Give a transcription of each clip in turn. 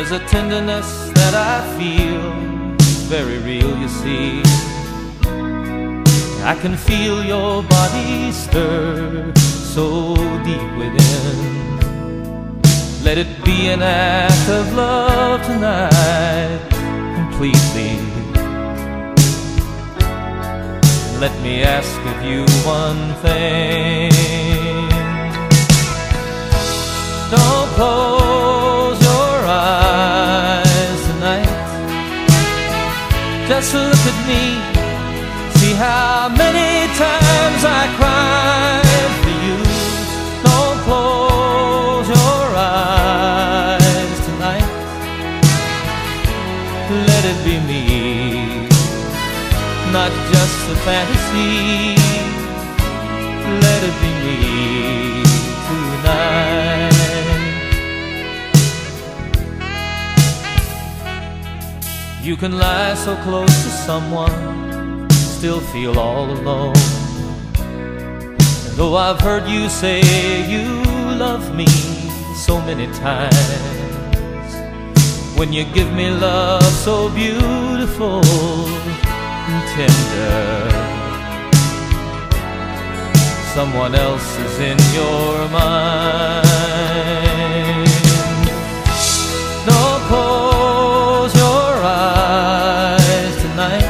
There's a tenderness that I feel, very real, you see. I can feel your body stir so deep within. Let it be an act of love tonight, completely. Let me ask of you one thing. Don't close your eyes tonight. Just look at me. See how many times I cried for you. Don't close your eyes tonight. Let it be me, not just a fantasy. Let it be me tonight. You can lie so close to someone, still feel all alone. And though I've heard you say you love me so many times, when you give me love so beautiful and tender, someone else is in your mind. Don't close your eyes tonight.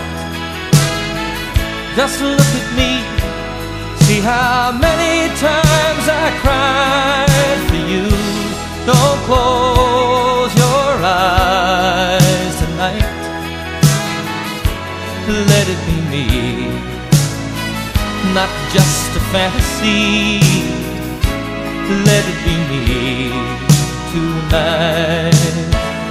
Just look at me. See how many times I cried for you. Don't close your eyes tonight. Let it be me, not just a fantasy. Let it be me tonight.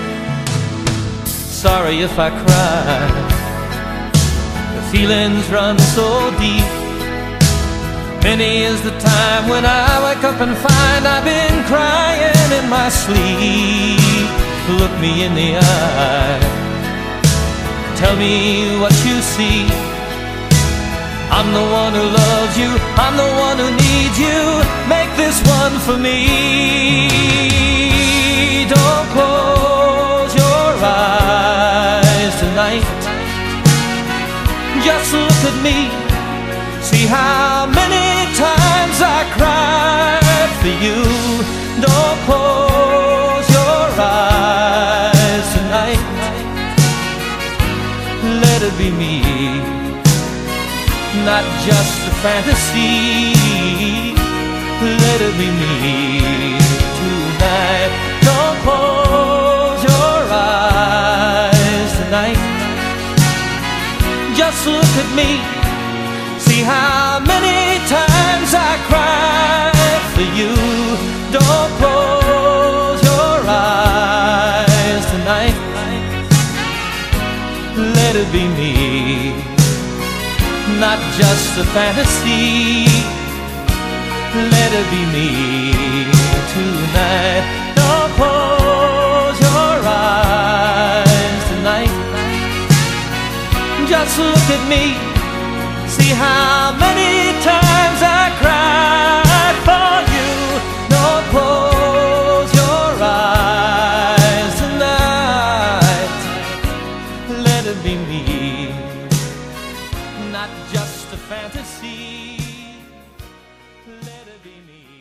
Sorry if I cry, the feelings run so deep. Many is the time when I wake up and find I've been crying in my sleep. Look me in the eye, tell me what you see. I'm the one who loves you, I'm the one who needs you. Make this one for me. Don't close your eyes tonight. Just look at me. See how many times I cried for you. Don't close your eyes tonight. Let it be me, not just a fantasy. Let it be me tonight. Don't close your eyes tonight. Just look at me. See how many times I cried for you. Don't close your eyes tonight. Let it be me, not just a fantasy. Let it be me tonight. Don't close your eyes tonight. Just look at me. See how many times I cried for you. Don't close your eyes tonight. Let it be me, not just a fantasy. Let it be me.